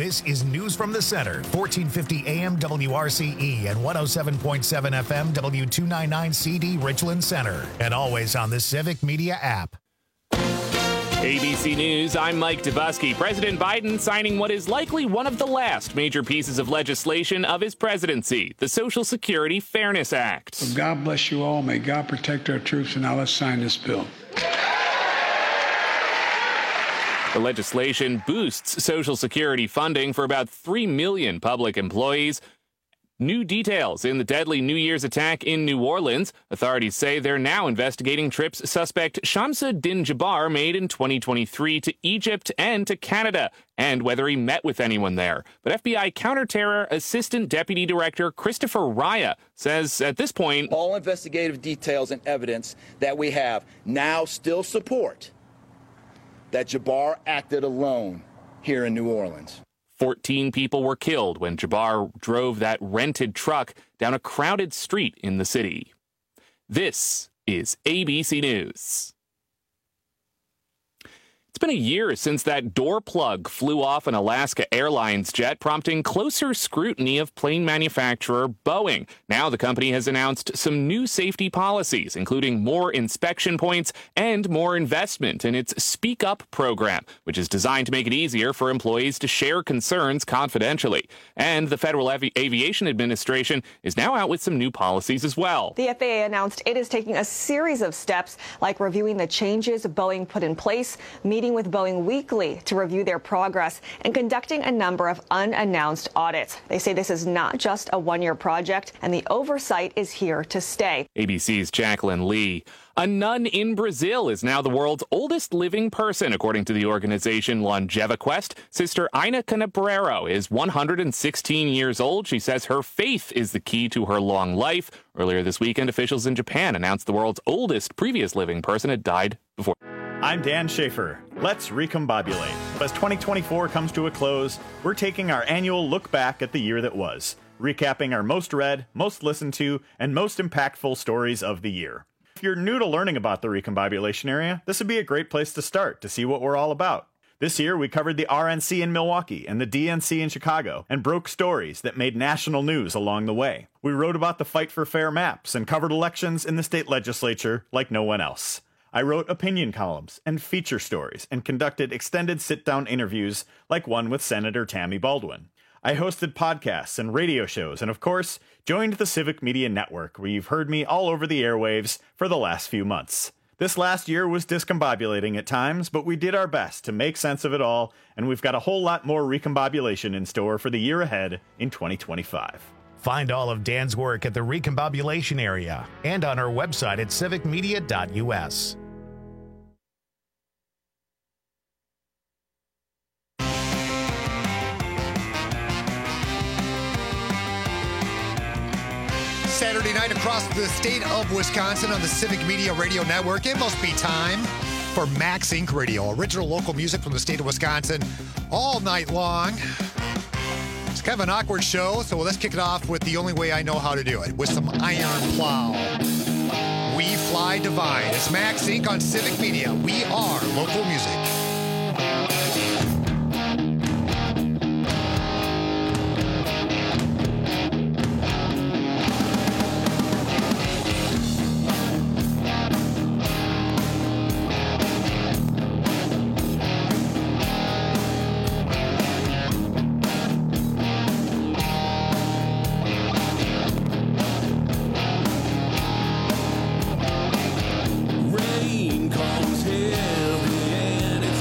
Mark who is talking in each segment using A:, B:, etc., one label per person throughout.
A: This is News from the Center, 1450 AM WRCE and 107.7 FM W299 CD Richland Center, and always on the Civic Media app.
B: ABC News, I'm Mike Dubusky. President Biden signing what is likely one of the last major pieces of legislation of his presidency, the Social Security Fairness Act.
C: Well, God bless you all. May God protect our troops. And now let's sign this bill.
B: The legislation boosts Social Security funding for about 3 million public employees. New details in the deadly New Year's attack in New Orleans. Authorities say they're now investigating trips suspect Shamsa Din Jabbar made in 2023 to Egypt and to Canada, and whether he met with anyone there. But FBI Counterterror Assistant Deputy Director Christopher Raya says at this point,
D: all investigative details and evidence that we have now still support that Jabbar acted alone here in New Orleans.
B: 14 people were killed when Jabbar drove that rented truck down a crowded street in the city. This is ABC News. It's been a year since that door plug flew off an Alaska Airlines jet, prompting closer scrutiny of plane manufacturer Boeing. Now the company has announced some new safety policies, including more inspection points and more investment in its Speak Up program, which is designed to make it easier for employees to share concerns confidentially. And the Federal Aviation Administration is now out with some new policies as well.
E: The FAA announced it is taking a series of steps, like reviewing the changes Boeing put in place, meeting with Boeing weekly to review their progress, and conducting a number of unannounced audits. They say this is not just a one-year project, and the oversight is here to stay.
B: ABC's Jacqueline Lee. A nun in Brazil is now the world's oldest living person, according to the organization LongevaQuest. Sister Ina Canabrero is 116 years old. She says her faith is the key to her long life. Earlier this weekend, officials in Japan announced the world's oldest previous living person had died before.
F: I'm Dan Schaefer. Let's recombobulate. As 2024 comes to a close, we're taking our annual look back at the year that was, recapping our most read, most listened to, and most impactful stories of the year. If you're new to learning about the recombobulation area, this would be a great place to start to see what we're all about. This year, we covered the RNC in Milwaukee and the DNC in Chicago and broke stories that made national news along the way. We wrote about the fight for fair maps and covered elections in the state legislature like no one else. I wrote opinion columns and feature stories and conducted extended sit-down interviews like one with Senator Tammy Baldwin. I hosted podcasts and radio shows and, of course, joined the Civic Media Network, where you've heard me all over the airwaves for the last few months. This last year was discombobulating at times, but we did our best to make sense of it all, and we've got a whole lot more recombobulation in store for the year ahead in 2025.
A: Find all of Dan's work at the recombobulation area and on our website at civicmedia.us.
G: Saturday night across the state of Wisconsin on the Civic Media Radio Network. It must be time for Max Inc. Radio, original local music from the state of Wisconsin all night long. It's kind of an awkward show, so let's kick it off with the only way I know how to do it, with some Iron Plow. We Fly Divine. It's Max Inc. on Civic Media. We are local music.
H: Rain comes heavy and it's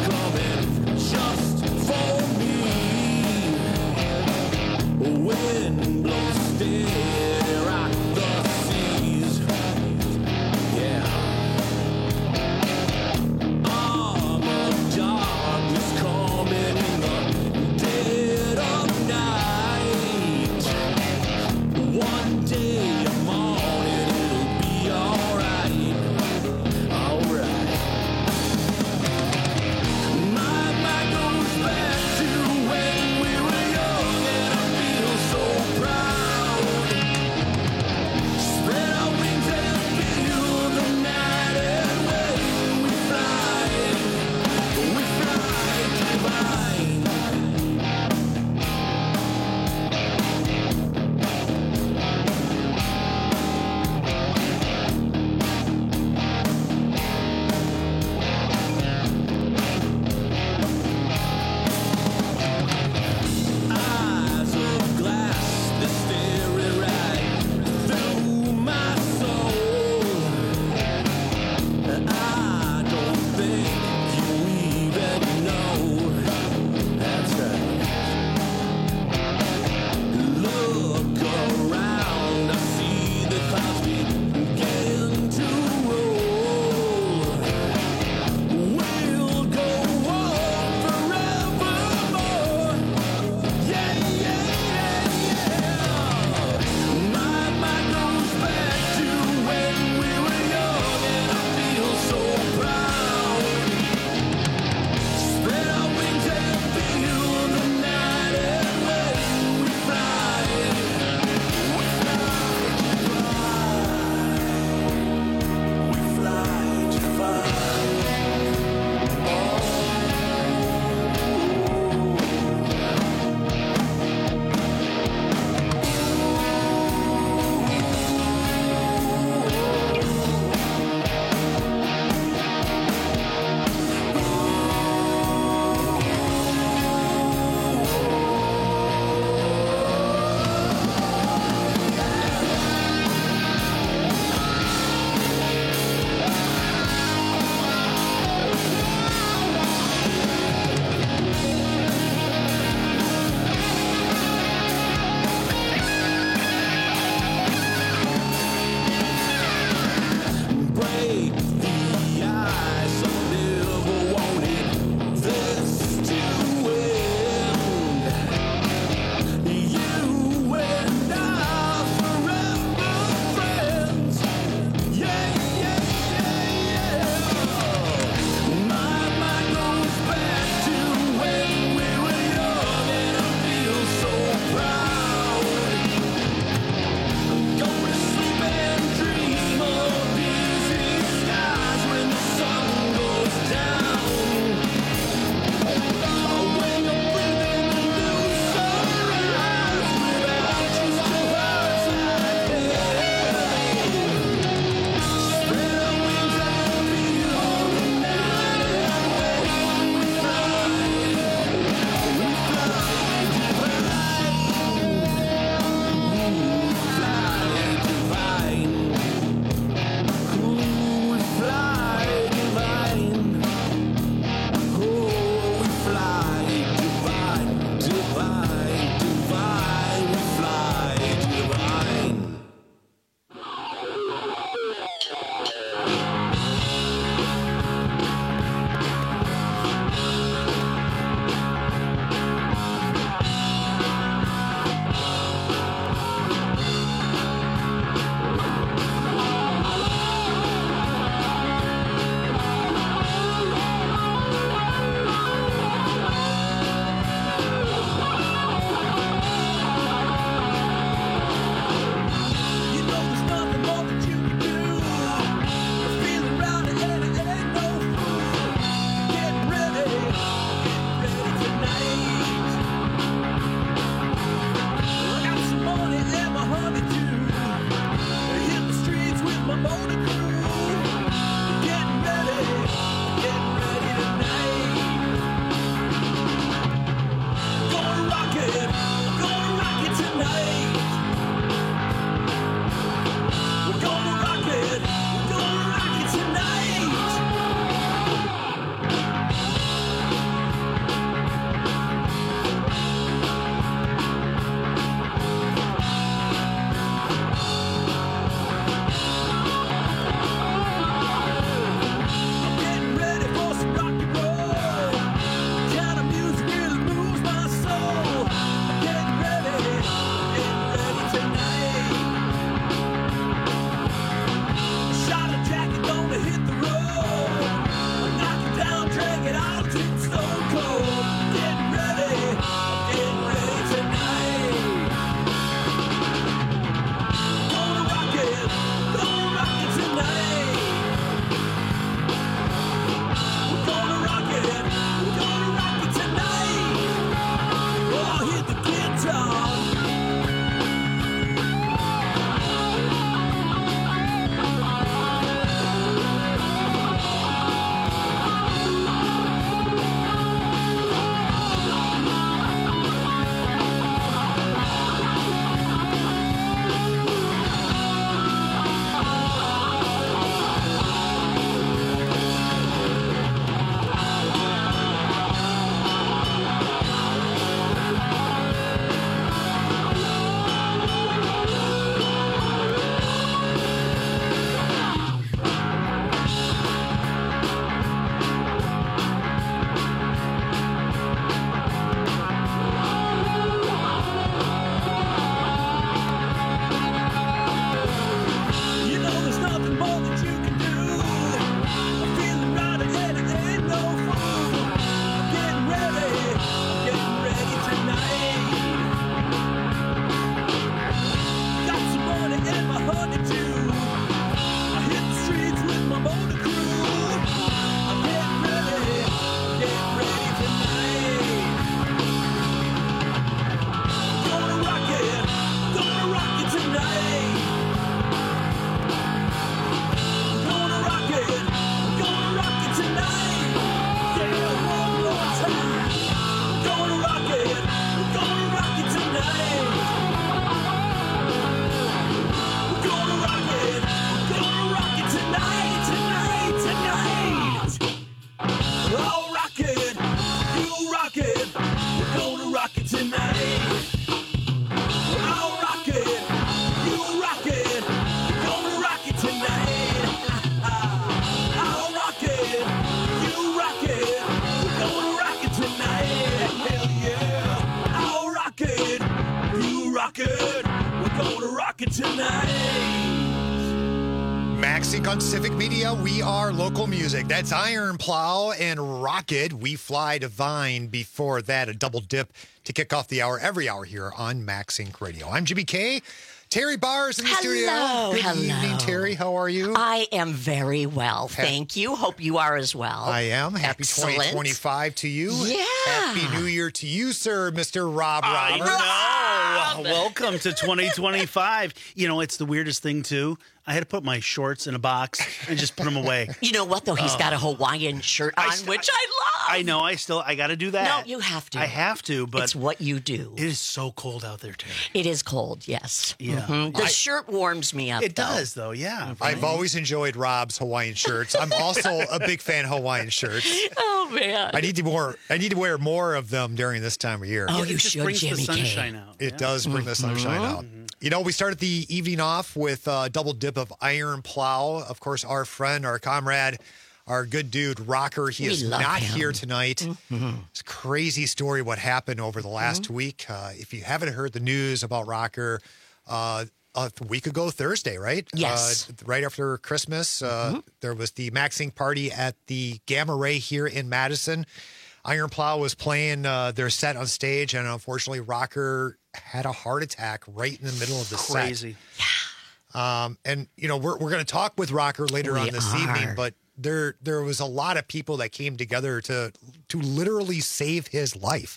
H: it tonight.
G: Max Inc. on Civic Media. We are local music. That's Iron Plow and Rocket. We Fly Divine. Before that, a double dip to kick off the hour, every hour here on Max Inc. Radio. I'm Jimmy K. Terry Barrs in the studio. Good evening, Terry. How are you?
I: I am very well, thank you. Hope you are as well.
G: I am. Happy
I: Excellent.
G: 2025 to you.
I: Yeah.
G: Happy New Year to you, sir, Mr. Rob Roberts.
H: I know. Welcome to 2025. You know, it's the weirdest thing, too. I had to put my shorts in a box and just put them away.
I: You know what, though? He's got a Hawaiian shirt on, which I love.
H: I know. I got to do that.
I: No, you have to.
H: I have to, but
I: it's what you do.
H: It is so cold out there, Terry.
I: It is cold, yes.
H: Yeah.
I: Mm-hmm. The shirt warms me up,
H: It does, though, yeah.
G: I've always enjoyed Rob's Hawaiian shirts. I'm also a big fan of Hawaiian shirts.
I: Oh, man.
G: I need to wear more of them during this time of year.
I: Oh,
H: It
I: you
H: just
I: should,
H: brings
I: Jimmy
H: the sunshine
I: K.
H: out.
G: It does bring the sunshine out. You know, we started the evening off with a double dip of Iron Plow. Of course, our friend, our comrade, our good dude, Rocker. He is not here tonight. It's a crazy story what happened over the last week. If you haven't heard the news about Rocker, a week ago Thursday, right?
I: Yes.
G: Right after Christmas, there was the Max Inc. party at the Gamma Ray here in Madison. Iron Plow was playing their set on stage, and unfortunately, Rocker had a heart attack right in the middle of the set.
H: Crazy.
G: And you know, we're going to talk with Rocker later on this evening, but there was a lot of people that came together to literally save his life.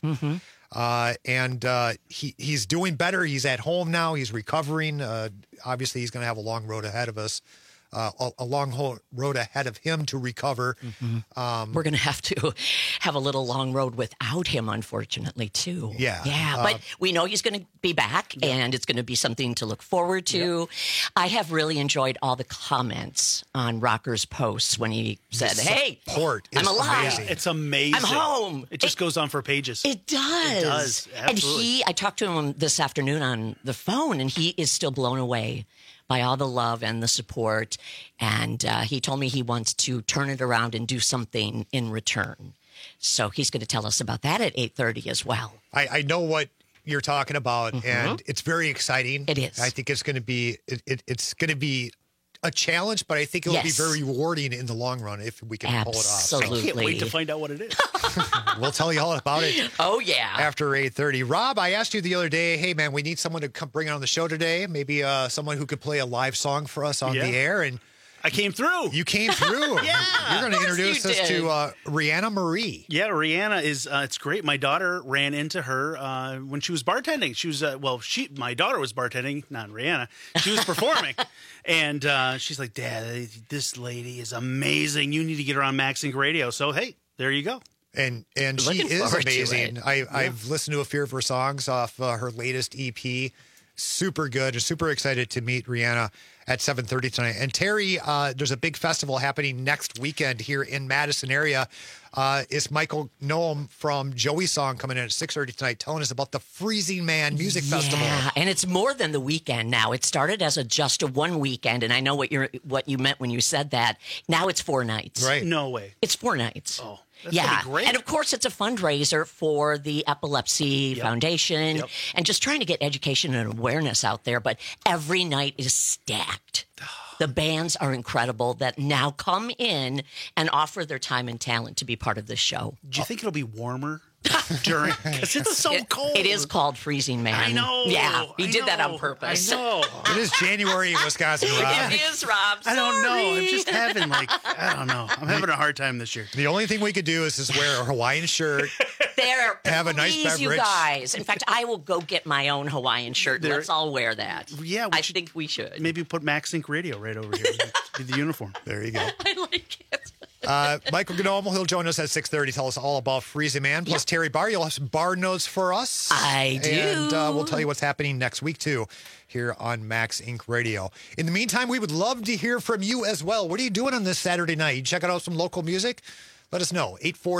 G: He's doing better. He's at home now. He's recovering. Obviously, he's going to have a long road ahead of us. A long road ahead of him to recover.
I: We're going to have a little long road without him, unfortunately, too.
G: Yeah.
I: But we know he's going to be back, and it's going to be something to look forward to. I have really enjoyed all the comments on Rocker's posts when he said, "Hey, I'm alive.
G: Amazing.
H: It's amazing.
I: I'm home."
H: It just goes on for pages.
I: It does.
H: It does. Absolutely.
I: And I talked to him this afternoon on the phone, and he is still blown away by all the love and the support. And he told me he wants to turn it around and do something in return. So he's going to tell us about that at 8:30 as well.
G: I know what you're talking about, and it's very exciting.
I: It is.
G: I think it's going to be it's going to be a challenge, but I think it'll be very rewarding in the long run if we can pull it off.
I: Absolutely.
H: I can't wait to find out what it is.
G: We'll tell you all about it.
I: Oh, yeah.
G: After 8:30. Rob, I asked you the other day, hey, man, we need someone to come bring on the show today. Maybe someone who could play a live song for us on the air. And
H: I came through.
G: You came through. You're going to introduce us to Rihanna Marie.
H: Yeah, Rihanna is, it's great. My daughter ran into her when she was bartending. She was, my daughter was bartending, not Rihanna. She was performing. And she's like, "Dad, this lady is amazing. You need to get her on Max Inc. Radio." So, hey, there you go.
G: And she is amazing. I've listened to a few of her songs off her latest EP. Super good. Super excited to meet Rihanna at 7:30 tonight. And Terry, there's a big festival happening next weekend here in Madison area. It's Michael Noam from Joey Song coming in at 6:30 tonight, telling us about the Freezing Man Music Festival.
I: Yeah, and it's more than the weekend now. It started as just a one weekend, and I know what you meant when you said that. Now it's 4 nights.
G: Right?
H: No way.
I: It's 4 nights.
H: Oh. That's gonna be great.
I: And of course, it's a fundraiser for the Epilepsy Foundation and just trying to get education and awareness out there. But every night is stacked. The bands are incredible that now come in and offer their time and talent to be part of this show.
H: Do you think it'll be warmer during? Because it's so cold.
I: It is called Freezing Man.
H: I know.
I: Yeah, he did that on purpose.
H: I know.
G: It is January in Wisconsin, Rob.
I: It is, Rob.
H: I don't know. I'm just having I don't know. I'm having a hard time this year.
G: The only thing we could do is just wear a Hawaiian shirt. Have a nice beverage.
I: You guys. In fact, I will go get my own Hawaiian shirt. Let's all wear that.
H: Yeah,
I: I think we should.
H: Maybe put Max Inc. Radio right over here. Be the uniform.
G: There you go.
I: I like it.
G: Michael Gnome, he'll join us at 6:30. Tell us all about Freezing Man. Plus Terry Barr, you'll have some bar notes for us.
I: I do.
G: And we'll tell you what's happening next week, too, here on Max Inc. Radio. In the meantime, we would love to hear from you as well. What are you doing on this Saturday night? You checking out some local music? Let us know.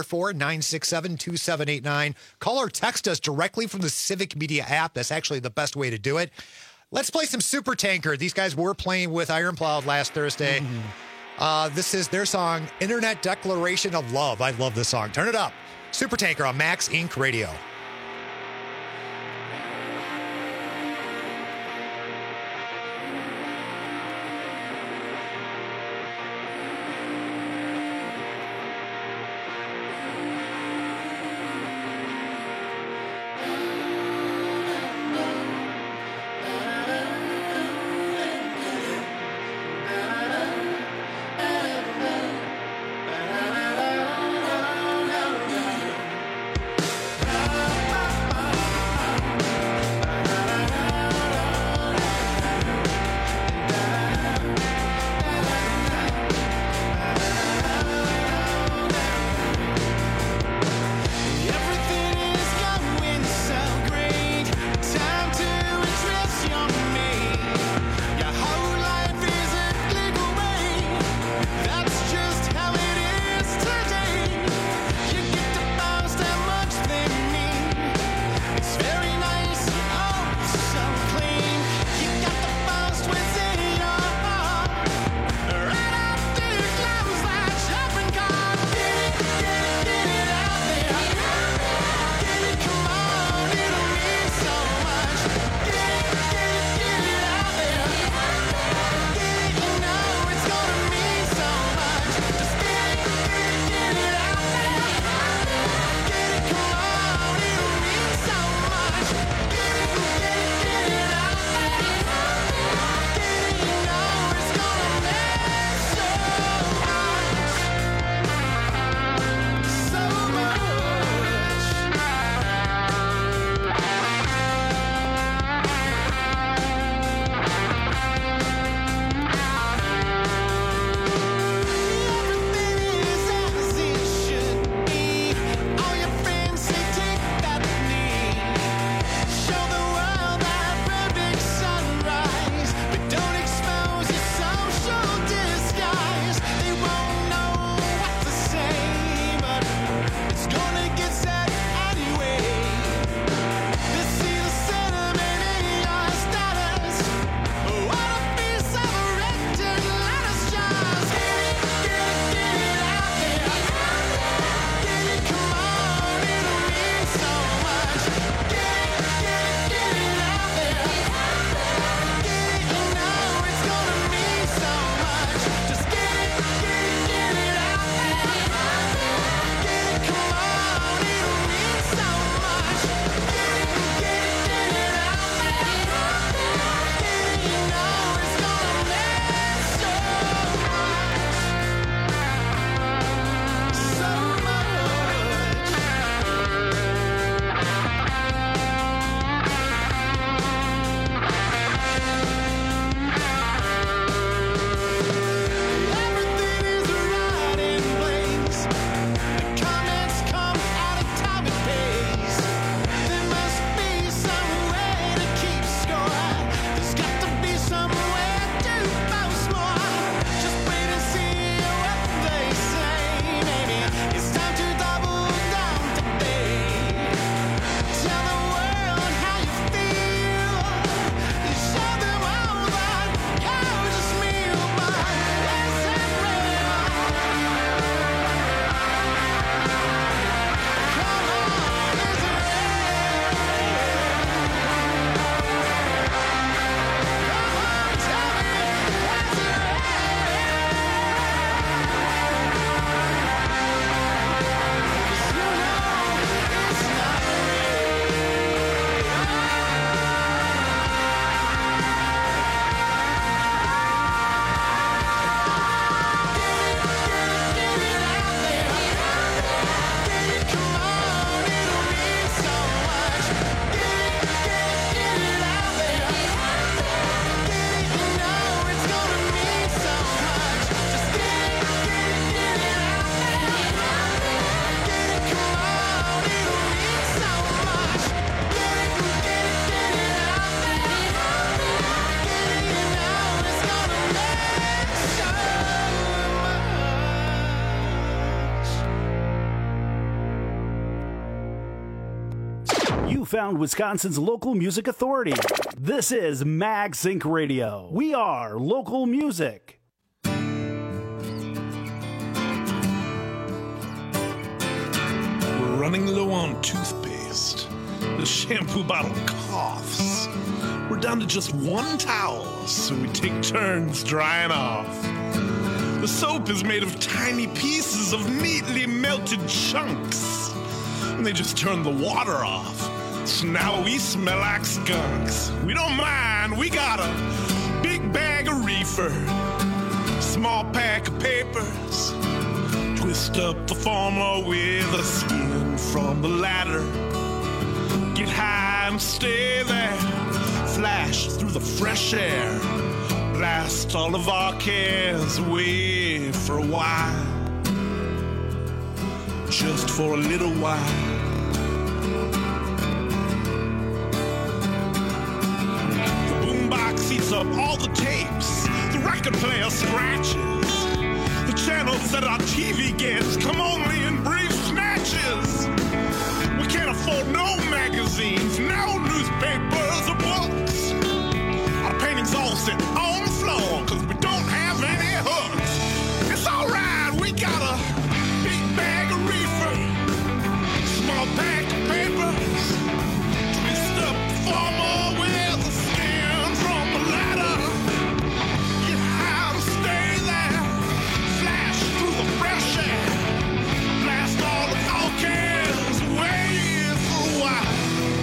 G: 844-967-2789. Call or text us directly from the Civic Media app. That's actually the best way to do it. Let's play some Super Tanker. These guys were playing with Iron Plow last Thursday. This is their song, Internet Declaration of Love. I love this song. Turn it up. Super Tanker on Max Inc. Radio.
J: found Wisconsin's local music authority. This is MagSync Radio. We are local music.
K: We're running low on toothpaste. The shampoo bottle coughs. We're down to just one towel, so we take turns drying off. The soap is made of tiny pieces of neatly melted chunks. And they just turn the water off. So now we smell like skunks. We don't mind, we got a big bag of reefer, small pack of papers. Twist up the former with a skin from the ladder. Get high and stay there. Flash through the fresh air. Blast all of our cares away for a while. Just for a little while. The boombox eats up all the tapes. The record player scratches. The channels that our TV gets come only in brief snatches. We can't afford no magazines, no newspapers or books. Our paintings all sit on the floor, cause we don't have any hooks. It's alright, we got a big bag of reefer, small pack of papers. Twist up the former with the skin from the ladder. Get high and stay there. Flash through the fresh air. Blast all the all cares away for a while.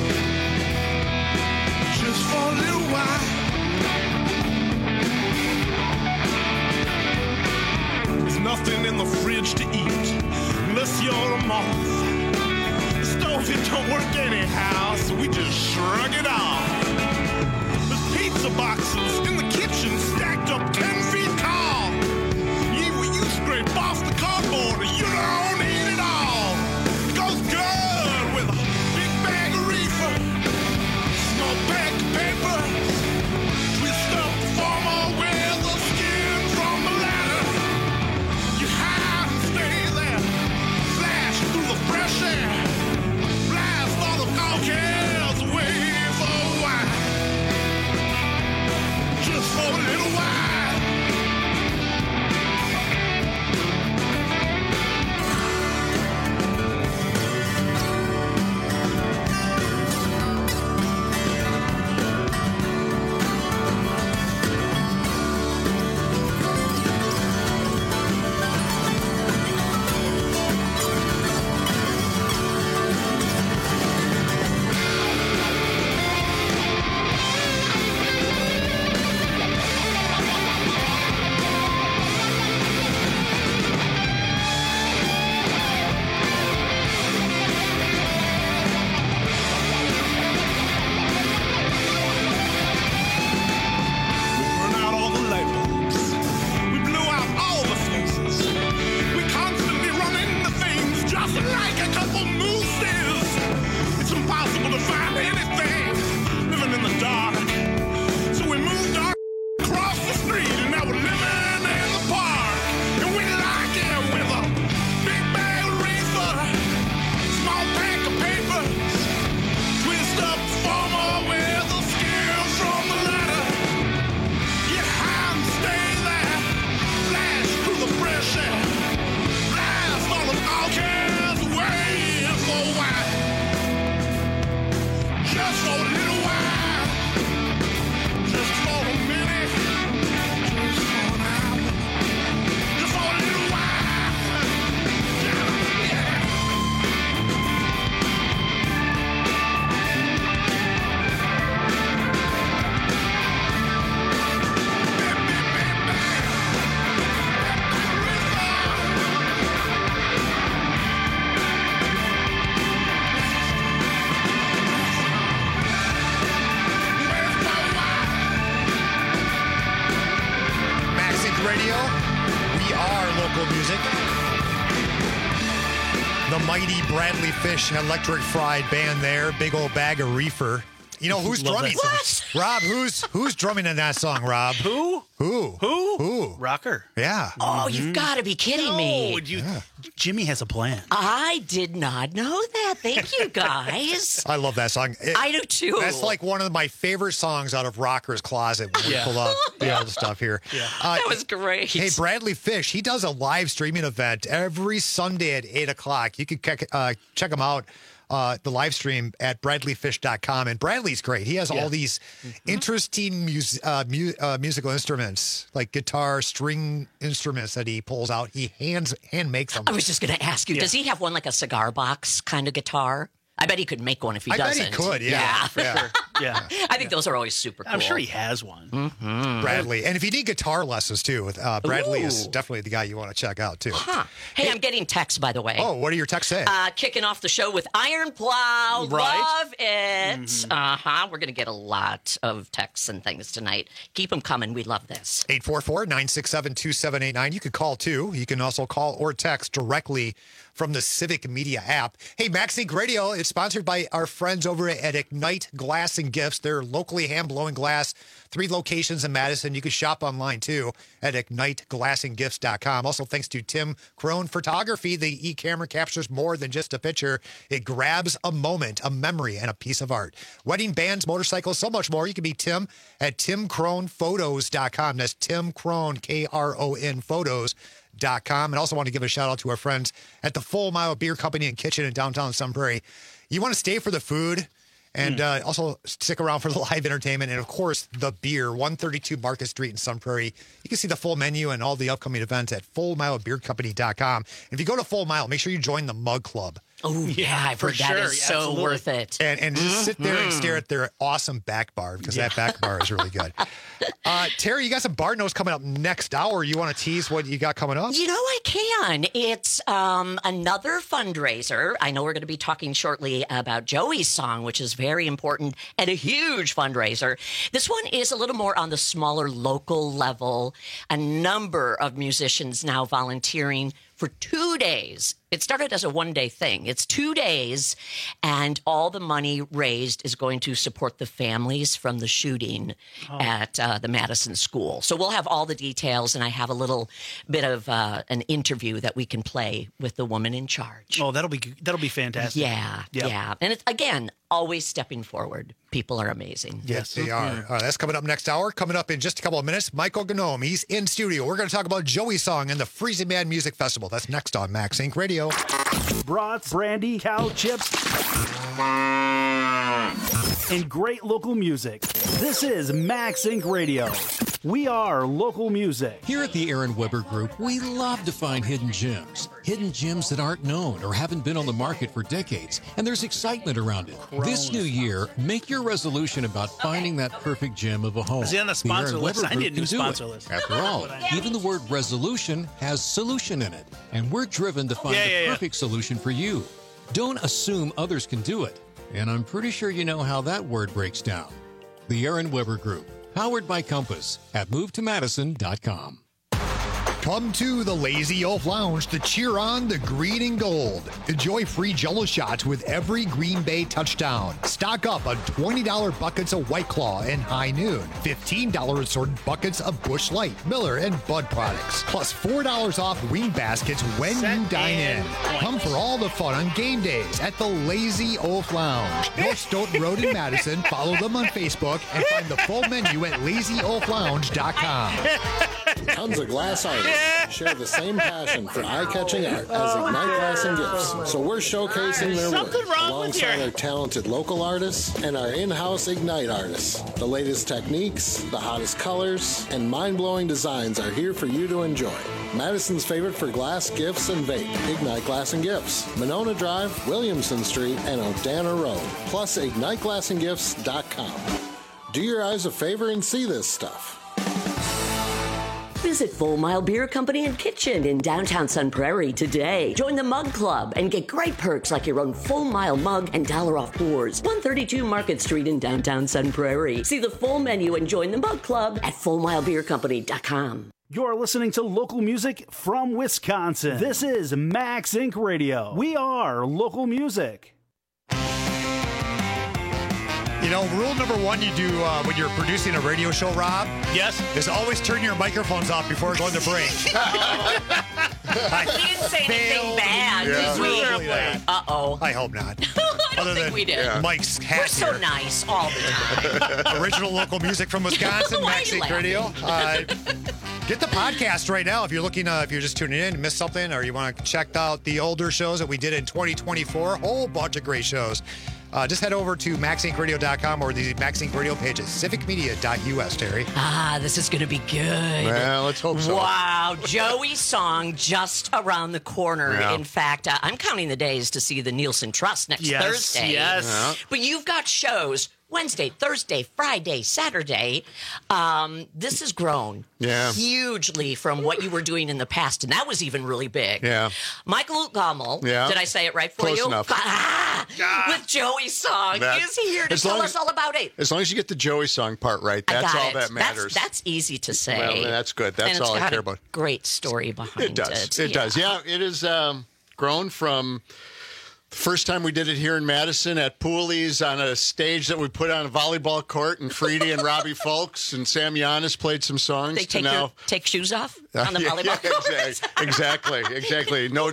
K: Just for a little while. Nothing in the fridge to eat unless you're a moth. The stove, it don't work anyhow, so we just shrug it off. There's pizza boxes in the kitchen stacked up 10 feet tall. You eat what you scrape off the cardboard, and you don't eat it all. It goes good with a big bag of reefer, small pack of paper. Twist up the former with the skin from the ladder. Fresh air, blast all the cares away for a while, just for a little while.
G: The mighty Bradley Fish Electric Fried Band there. Big old bag of reefer. You know who's drumming?
I: What?
G: Rob, who's drumming in that song, Rob?
H: Who? Rocker.
G: Yeah.
I: Oh, you've got to be kidding me.
H: Jimmy has a plan.
I: I did not know that. Thank you, guys.
G: I love that song.
I: I do too.
G: That's like one of my favorite songs out of Rocker's Closet when we pull up all the stuff here.
I: Yeah. That was great.
G: Hey, Bradley Fish, he does a live streaming event every Sunday at 8 o'clock. You can check him out. The live stream at bradleyfish.com. And Bradley's great. He has all these interesting musical instruments, like guitar, string instruments that he pulls out. He hand makes them.
I: I was just going to ask you, does he have one like a cigar box kind of guitar? I bet he could make one if he doesn't.
G: I bet he could,
I: yeah.
H: For sure. Yeah.
I: I think those are always super cool.
H: I'm sure he has one.
I: Mm-hmm.
G: Bradley. And if you need guitar lessons, too, Bradley is definitely the guy you want to check out, too.
I: Huh. Hey, I'm getting texts, by the way.
G: Oh, what do your texts say?
I: Kicking off the show with Iron Plow.
H: Right.
I: Love it. We're going to get a lot of texts and things tonight. Keep them coming. We love this.
G: 844-967-2789. You could call, too. You can also call or text directly from the Civic Media app. Hey, MaxInc Radio is sponsored by our friends over at Ignite Glass and Gifts. They're locally hand-blowing glass, 3 locations in Madison. You can shop online, too, at IgniteGlassandGifts.com. Also, thanks to Tim Crone Photography, the e-camera captures more than just a picture. It grabs a moment, a memory, and a piece of art. Wedding bands, motorcycles, so much more. You can be Tim at TimCronePhotos.com. That's Tim Crone, K-R-O-N, Photos.com. And also want to give a shout out to our friends at the Full Mile Beer Company and Kitchen in downtown Sun Prairie. You want to stay for the food and also stick around for the live entertainment and, of course, the beer, 132 Market Street in Sun Prairie. You can see the full menu and all the upcoming events at FullMileBeerCompany.com. And if you go to Full Mile, make sure you join the Mug Club.
I: Oh, yeah, I've heard that is so worth it.
G: And just sit there and stare at their awesome back bar because that back bar is really good. Terry, you got some Bar Notes coming up next hour. You want to tease what you got coming up?
I: You know, I can. It's another fundraiser. I know we're going to be talking shortly about Joey's song, which is very important and a huge fundraiser. This one is a little more on the smaller local level. A number of musicians now volunteering for 2 days. It started as a one-day thing. It's 2 days, and all the money raised is going to support the families from the shooting at the Madison School. So we'll have all the details, and I have a little bit of an interview that we can play with the woman in charge.
H: Oh, that'll be fantastic.
I: Yeah. And it's, again, always stepping forward. People are amazing.
G: Yes, they are. All right, that's coming up next hour. Coming up in just a couple of minutes, Michael Gnome. He's in studio. We're going to talk about Joey's song and the Freezing Man Music Festival. That's next on MaxInc Radio.
J: Brats, brandy, cow chips, and great local music. This is MaxInc Radio. We are local music.
L: Here at the Aaron Weber Group, we love to find hidden gems that aren't known or haven't been on the market for decades, and there's excitement around it. This new year, make your resolution about finding that perfect gem of a home.
H: Is he on the sponsor list? I need a new sponsor
L: list.
H: list.
L: After all, even the word resolution has solution in it, and we're driven to find the perfect solution for you. Don't assume others can do it, and I'm pretty sure you know how that word breaks down. The Aaron Weber Group. Powered by Compass at MoveToMadison.com.
G: Come to the Lazy Oaf Lounge to cheer on the green and gold. Enjoy free Jell-O shots with every Green Bay touchdown. Stock up on $20 buckets of White Claw and High Noon. $15 assorted buckets of Busch Light, Miller, and Bud products. Plus $4 off wing baskets when you dine in. Come for all the fun on game days at the Lazy Oaf Lounge. North Stoughton Road in Madison. Follow them on Facebook and find the full menu at LazyOafLounge.com.
M: Tons of glass artists share the same passion for eye-catching art as Ignite Glass and Gifts. So we're showcasing their work alongside our talented local artists and our in-house Ignite artists. The latest techniques, the hottest colors, and mind-blowing designs are here for you to enjoy. Madison's favorite for glass, gifts, and vape. Ignite Glass and Gifts. Monona Drive, Williamson Street, and O'Dana Road. Plus IgniteGlassandGifts.com. Do your eyes a favor and see this stuff.
N: Visit Full Mile Beer Company and Kitchen in downtown Sun Prairie today. Join the Mug Club and get great perks like your own Full Mile mug and $1 off pours. 132 Market Street in downtown Sun Prairie. See the full menu and join the Mug Club at FullMileBeerCompany.com.
J: You're listening to local music from Wisconsin. This is MaxInc Radio. We are local music.
G: You know, rule number one you do when you're producing a radio show, Rob,
H: yes,
G: is always turn your microphones off before going to break.
I: He didn't say anything bad, did we? Uh-oh.
G: I hope not.
I: I don't think we did.
G: Mike's hat
I: We're so
G: here.
I: nice all the time.
G: Original local music from Wisconsin,
I: Why
G: Max
I: are you
G: Inc. Radio. Get the podcast right now if you're looking, if you're just tuning in, missed something, or you want to check out the older shows that we did in 2024. Whole bunch of great shows. Just head over to MaxIncRadio.com or the Max Inc. Radio page at civicmedia.us, Terry.
I: This is going to be good.
O: Well, let's hope so.
I: Wow, Joey's song just around the corner.
O: Yeah.
I: In fact, I'm counting the days to see the Nielsen Trust next Thursday.
H: Yes.
O: Yeah.
I: But you've got shows Wednesday, Thursday, Friday, Saturday. This has grown hugely from what you were doing in the past, and that was even really big.
O: Yeah.
I: Michael Gommel,
O: Yeah.
I: did I say it right for
O: Close
I: you?
O: enough.
I: With Joey's song. Is he here to
O: as
I: tell
O: long
I: us all about it?
O: As long as you get the Joey song part right,
I: I
O: that's
I: got
O: all
I: it.
O: that matters.
I: That's easy to say.
O: Well, that's good. That's
I: and
O: all
I: it's
O: I
I: got
O: care
I: a
O: about.
I: Great story behind
O: It does. It does. Yeah, it is grown from the first time we did it here in Madison at Pooley's on a stage that we put on a volleyball court, and Freedy and Robbie Folks and Sam Giannis played some songs.
I: They take shoes off on the volleyball court.
O: Exactly. No.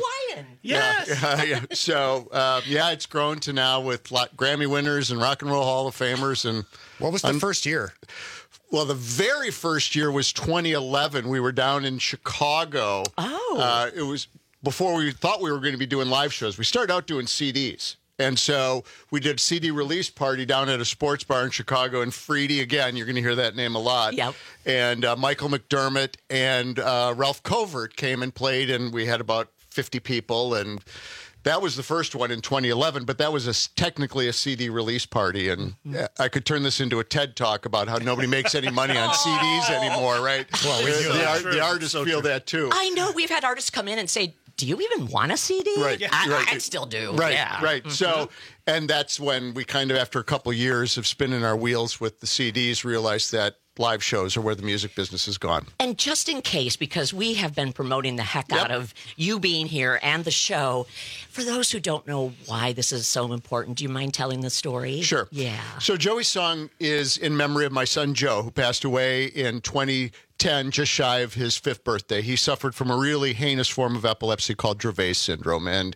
H: Yes.
O: So, it's grown to now with Grammy winners and Rock and Roll Hall of Famers. And
G: what was the first year?
O: Well, the very first year was 2011. We were down in Chicago.
I: Oh.
O: It was before we thought we were going to be doing live shows. We started out doing CDs. And so we did a CD release party down at a sports bar in Chicago. And Freedy, again, you're going to hear that name a lot.
I: Yep.
O: And Michael McDermott and Ralph Covert came and played. And we had about 50 people. And that was the first one in 2011. But that was technically a CD release party. And I could turn this into a TED Talk about how nobody makes any money on CDs anymore, right?
G: Well, we do.
O: The artists feel that, too.
I: I know. We've had artists come in and say, do you even want a CD?
O: Right.
I: I still do.
O: Right.
I: Yeah.
O: Right.
I: Mm-hmm.
O: So, and that's when we kind of, after a couple of years of spinning our wheels with the CDs, realized that live shows are where the music business has gone.
I: And just in case, because we have been promoting the heck out of you being here and the show, for those who don't know why this is so important, do you mind telling the story?
O: Sure.
I: Yeah.
O: So Joey's song is in memory of my son Joe, who passed away in 2010, just shy of his 5th birthday. He suffered from a really heinous form of epilepsy called Dravet syndrome. And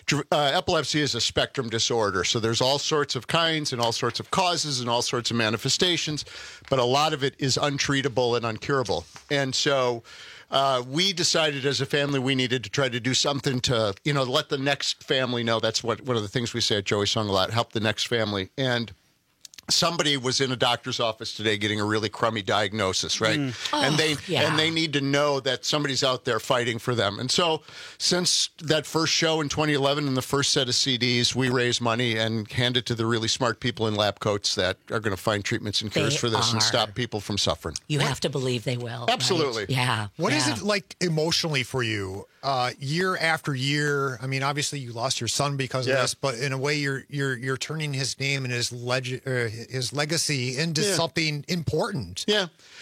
O: epilepsy is a spectrum disorder. So there's all sorts of kinds and all sorts of causes and all sorts of manifestations, but a lot of it is untreatable and uncurable. And so we decided as a family we needed to try to do something to, let the next family know. That's one of the things we say at Joey's Song a lot, help the next family. And somebody was in a doctor's office today getting a really crummy diagnosis, right? And they need to know that somebody's out there fighting for them. And so since that first show in 2011 and the first set of CDs, we raise money and hand it to the really smart people in lab coats that are going to find treatments and cures for this and stop people from suffering.
I: You have to believe they will.
O: Absolutely.
I: Right? Yeah.
G: What is it like emotionally for you, year after year? I mean, obviously you lost your son because of this, but in a way you're turning his name and his legacy into something important.
O: Yeah.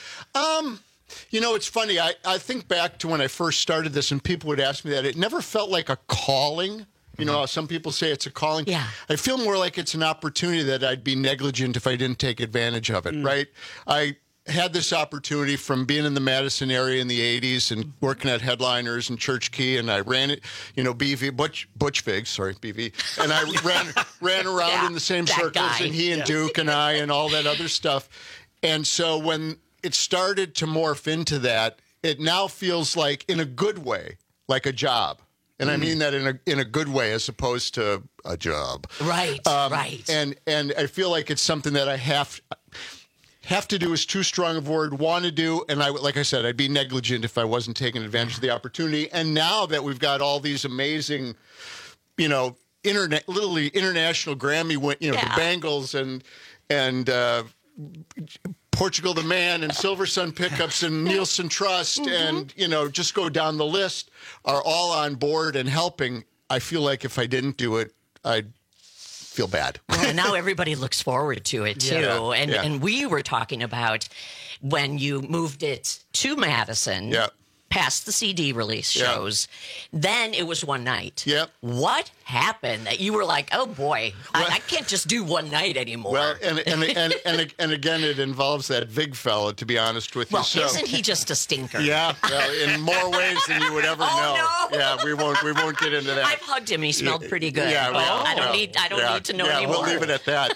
O: It's funny. I think back to when I first started this and people would ask me that. It never felt like a calling. You know how some people say it's a calling?
I: Yeah.
O: I feel more like it's an opportunity that I'd be negligent if I didn't take advantage of it, right? I had this opportunity from being in the Madison area in the 80s and working at Headliners and Church Key, and I ran it, BV, Butch Figs, sorry, BV, and I ran around in the same circles, and he and Duke and I and all that other stuff. And so when it started to morph into that, it now feels like, in a good way, like a job. And I mean that in a good way as opposed to a job.
I: Right, right.
O: And I feel like it's something that I have to do is too strong of a word, want to do. And like I said, I'd be negligent if I wasn't taking advantage of the opportunity. And now that we've got all these amazing, literally international Grammy win, the Bangles and Portugal the Man and Silver Sun Pickups and Nielsen Trust and, just go down the list are all on board and helping. I feel like if I didn't do it, I'd feel bad.
I: Well, and now everybody looks forward to it too. And we were talking about when you moved it to Madison.
O: Yeah.
I: past the CD release shows. Then it was one night.
O: Yep.
I: What happened that you were like, oh boy, I can't just do one night anymore?
O: Well, and again, it involves that Vig fella, to be honest with you.
I: Well,
O: So,
I: isn't he just a stinker?
O: yeah, well, in more ways than you would ever know.
I: No.
O: Yeah, we won't get into that.
I: I've hugged him. He smelled pretty good.
O: Yeah,
I: but I don't need to know anymore.
O: We'll leave it at that.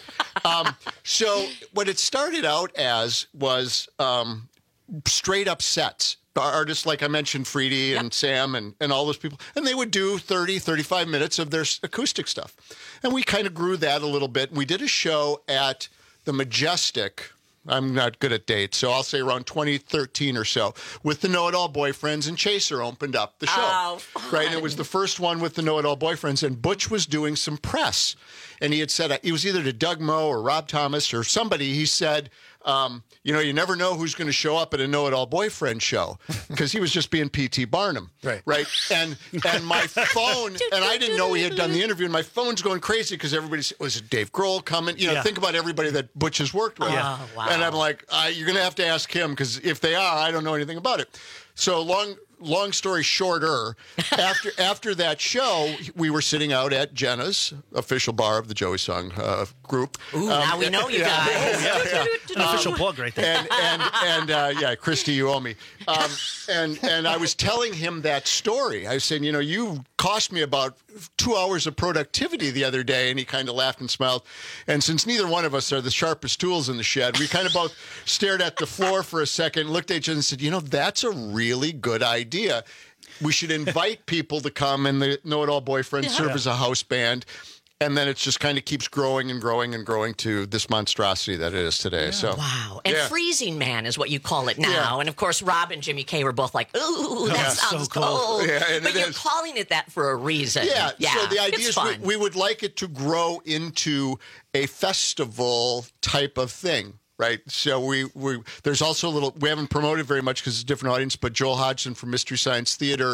O: So what it started out as was straight up sets. Artists like I mentioned, Freedy and Sam and all those people, and they would do 30, 35 minutes of their acoustic stuff. And we kind of grew that a little bit. We did a show at the Majestic. I'm not good at dates, so I'll say around 2013 or so, with the Know-It-All Boyfriends, and Chaser opened up the show.
I: Oh, fun.
O: Right, and it was the first one with the Know-It-All Boyfriends, and Butch was doing some press. And he had said, he was either to Doug Moe or Rob Thomas or somebody, he said, you never know who's going to show up at a Know-It-All Boyfriend show, because he was just being P.T. Barnum. Right. And my phone, and I didn't know he had done the interview, and my phone's going crazy because everybody's, was it Dave Grohl coming? Think about everybody that Butch has worked with.
I: Oh, wow.
O: And I'm like, you're going to have to ask him, because if they are, I don't know anything about it. So long story shorter, after that show, we were sitting out at Jenna's, official bar of the Joey Song group.
I: Ooh, now we know you guys.
H: An official plug right there.
O: And Christy, you owe me. And I was telling him that story. I was saying, you cost me about 2 hours of productivity the other day. And he kind of laughed and smiled. And since neither one of us are the sharpest tools in the shed, we kind of both stared at the floor for a second, looked at each other and said, that's a really good idea. We should invite people to come, and the Know-It-All Boyfriends serve as a house band. And then it just kind of keeps growing and growing and growing to this monstrosity that it is today. Yeah. So
I: wow. And Freezing Man is what you call it now. Yeah. And of course, Rob and Jimmy Kay were both like, ooh, that sounds so cool.
O: Yeah,
I: but you're calling it that for a reason.
O: Yeah. So the idea is we would like it to grow into a festival type of thing. Right, so we there's also a little, we haven't promoted very much because it's a different audience, but Joel Hodgson from Mystery Science Theater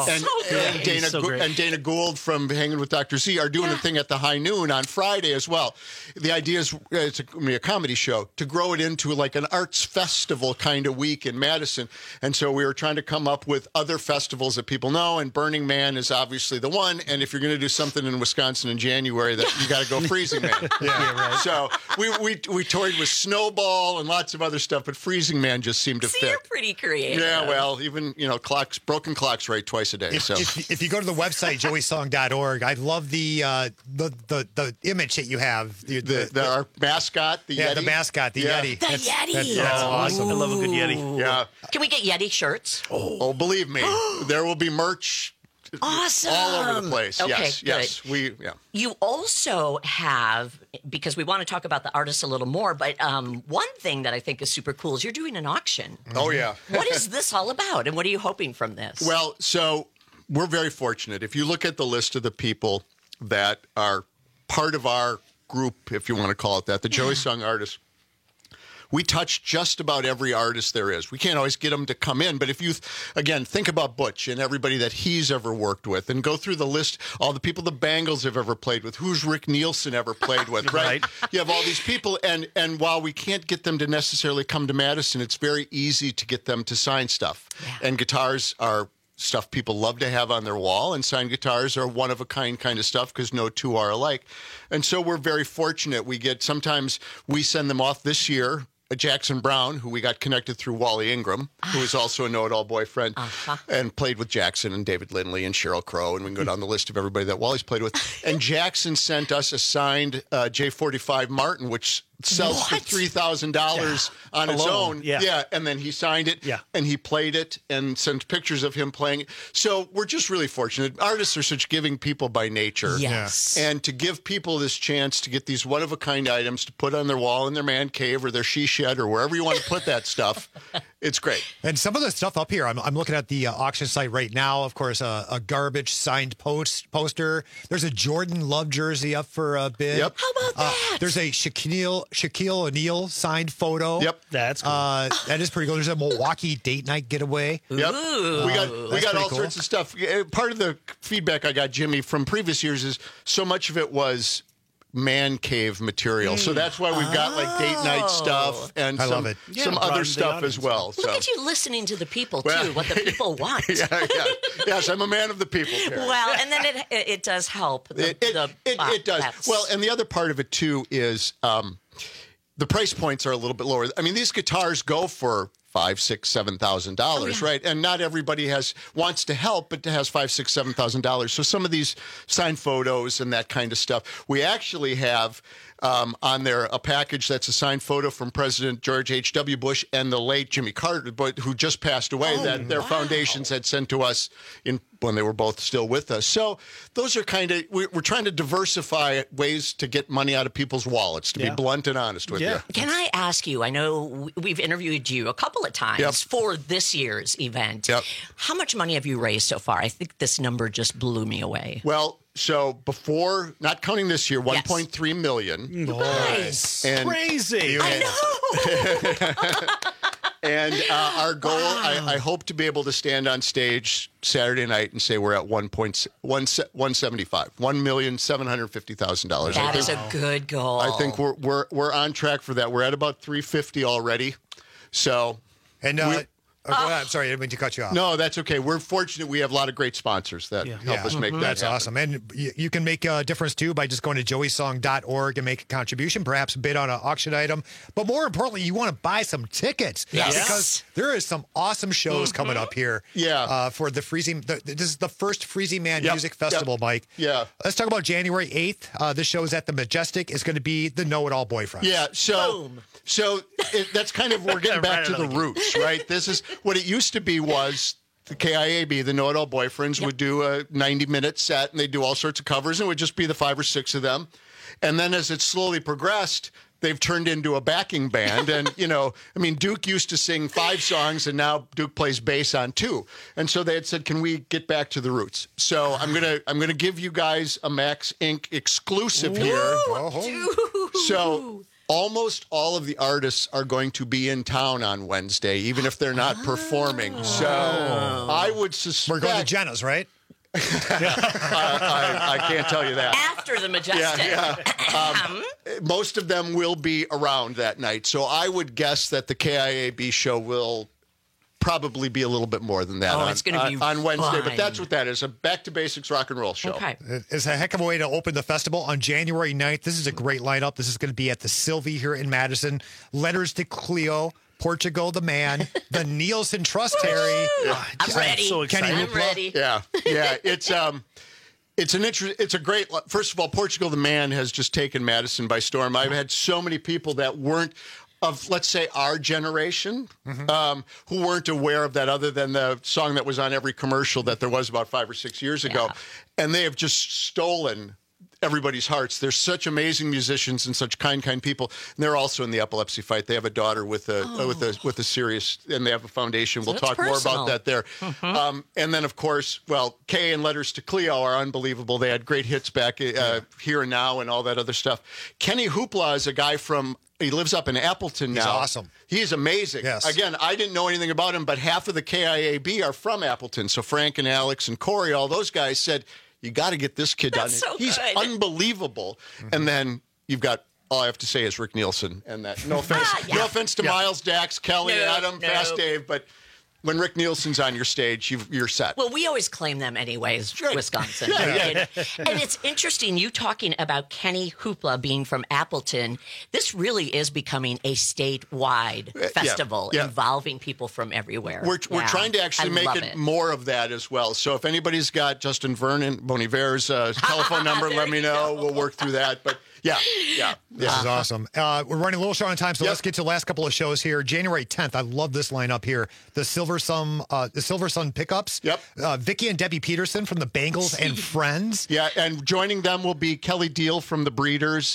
O: and Dana Gould from Hanging with Dr. Z are doing a thing at the High Noon on Friday as well. The idea is it's a comedy show to grow it into like an arts festival kind of week in Madison, and so we were trying to come up with other festivals that people know, and Burning Man is obviously the one. And if you're going to do something in Wisconsin in January, that you got to go Freezing Man.
G: Right.
O: So we toured with Snowball and lots of other stuff, but Freezing Man just seemed to fit.
I: You're pretty creative.
O: Yeah, well, even broken clocks right twice a day.
G: If you go to the website joeysong.org, I love the image that you have.
O: Our mascot, the Yeti.
G: The mascot, the Yeti.
I: The Yeti.
G: That's awesome.
H: I love a good Yeti.
O: Yeah.
I: Can we get Yeti shirts?
O: Oh, believe me, there will be merch.
I: Awesome.
O: All over the place.
I: Okay,
O: yes.
I: You also have, because we want to talk about the artists a little more, but one thing that I think is super cool is you're doing an auction.
O: Oh, yeah.
I: What is this all about, and what are you hoping from this?
O: Well, so we're very fortunate. If you look at the list of the people that are part of our group, if you want to call it that, the Joey Song artists, we touch just about every artist there is. We can't always get them to come in, but if you, again, think about Butch and everybody that he's ever worked with, and go through the list, all the people the Bangles have ever played with, who's Rick Nielsen ever played with, right? You have all these people, and while we can't get them to necessarily come to Madison, it's very easy to get them to sign stuff. Yeah. And guitars are stuff people love to have on their wall, and signed guitars are one-of-a-kind kind of stuff because no two are alike. And so we're very fortunate. Sometimes we send them off this year. Jackson Brown, who we got connected through Wally Ingram, who is also a Know-It-All Boyfriend, and played with Jackson and David Lindley and Sheryl Crow, and we can go down the list of everybody that Wally's played with. And Jackson sent us a signed J45 Martin, which sells for $3,000 on its own. Yeah, and then he signed it, and he played it, and sent pictures of him playing it. So we're just really fortunate. Artists are such giving people by nature.
I: Yes.
O: And to give people this chance to get these one-of-a-kind items to put on their wall in their man cave or their she shed or wherever you want to put that stuff, it's great.
G: And some of the stuff up here, I'm looking at the auction site right now. Of course, a garbage signed poster. There's a Jordan Love jersey up for a bid.
O: Yep.
I: How about that?
G: There's a Shaquille O'Neal signed photo.
O: Yep.
H: That's cool.
G: That is pretty cool. There's a Milwaukee date night getaway.
O: Yep.
I: Ooh.
O: We got all sorts of stuff. Part of the feedback I got, Jimmy, from previous years is so much of it was man cave material. So that's why we've got like date night stuff and some other stuff as well.
I: Look at you listening to the people, too, what the people want.
O: Yes, I'm a man of the people. Karen.
I: Well, and then it does help. It
O: does. Well, and the other part of it, too, is the price points are a little bit lower. I mean, these guitars go for $5,000, $6,000, $7,000, right? And not everybody wants to help, but has $5,000, $6,000, $7,000. So some of these signed photos and that kind of stuff, we actually have on there a package that's a signed photo from President George H.W. Bush and the late Jimmy Carter, who just passed away, that their foundations had sent to us when they were both still with us. So those are kind of, we're trying to diversify ways to get money out of people's wallets, to be blunt and honest with you.
I: Can I ask you, I know we've interviewed you a couple of times for this year's event. How much money have you raised so far? I think this number just blew me away.
O: Well, so before, not counting this year, $1.3 million.
I: Nice.
O: And
H: crazy.
O: I know. And our goal, I hope to be able to stand on stage Saturday night and say we're at $175, $1,750,000.
I: That is a good goal.
O: I think we're on track for that. We're at about $350 already. So,
G: and I'm sorry, I didn't mean to cut you off.
O: No, that's okay. We're fortunate we have a lot of great sponsors that help us make that
G: That's
O: happen.
G: awesome. And you can make a difference, too, by just going to joeysong.org and make a contribution, perhaps bid on an auction item. But more importantly, you want to buy some tickets.
O: Yes.
G: Because there is some awesome shows coming up here. For the Freezing. This is the first Freezy Man Music Festival, Mike.
O: Yeah.
G: Let's talk about January 8th. This show is at the Majestic. It's going to be the Know-It-All Boyfriend.
O: Yeah, so that's kind of, we're getting back to the roots, right? This is what it used to be was the KIAB, the Know-It-All Boyfriends, would do a 90-minute set, and they'd do all sorts of covers, and it would just be the 5 or 6 of them. And then as it slowly progressed, they've turned into a backing band. And, Duke used to sing 5 songs, and now Duke plays bass on 2. And so they had said, can we get back to the roots? So I'm gonna give you guys a Max Inc. exclusive here. So almost all of the artists are going to be in town on Wednesday, even if they're not performing. So I would suspect...
G: We're going to Jenna's, right?
O: I can't tell you that.
I: After the Majestic.
O: Most of them will be around that night. So I would guess that the KIAB show will probably be a little bit more than that
I: it's going to be
O: on Wednesday.
I: fun.
O: But that's what that is, a back-to-basics rock and roll show.
I: Okay.
G: It's a heck of a way to open the festival on January 9th. This is a great lineup. This is going to be at the Sylvie here in Madison. Letters to Cleo, Portugal the Man, the Nielsen Trust, Harry.
I: I'm ready.
H: So excited.
I: I'm ready.
O: Yeah. It's a great. First of all, Portugal the Man has just taken Madison by storm. I've had so many people that weren't of, let's say, our generation, who weren't aware of that other than the song that was on every commercial that there was about 5 or 6 years ago. And they have just stolen everybody's hearts. They're such amazing musicians and such kind people. And they're also in the epilepsy fight. They have a daughter with a serious, and they have a foundation. We'll talk more about that there. And then, of course, Kay and Letters to Cleo are unbelievable. They had great hits back Here and Now and all that other stuff. Kenny Hoopla is a guy he lives up in Appleton now.
G: He's awesome.
O: He's amazing.
G: Yes.
O: Again, I didn't know anything about him, but half of the KIAB are from Appleton. So Frank and Alex and Corey, all those guys said, you got to get this kid down.
I: So
O: He's
I: good.
O: Unbelievable. And then you've got, all I have to say is Rick Nielsen. And that, no offense to Miles, Dax, Kelly, Adam, Fast Dave, but when Rick Nielsen's on your stage, you're set.
I: Well, we always claim them anyways, Wisconsin. And it's interesting, you talking about Kenny Hoopla being from Appleton. This really is becoming a statewide festival involving people from everywhere.
O: We're trying to actually make it more of that as well. So if anybody's got Justin Vernon, Bon Iver's telephone number, let me know. We'll work through that. But this
G: is awesome. We're running a little short on time, so let's get to the last couple of shows here. January 10th, I love this lineup here. The Silver Sun Pickups. Vicky and Debbie Peterson from the Bangles and Friends.
O: Yeah, and joining them will be Kelly Deal from the Breeders.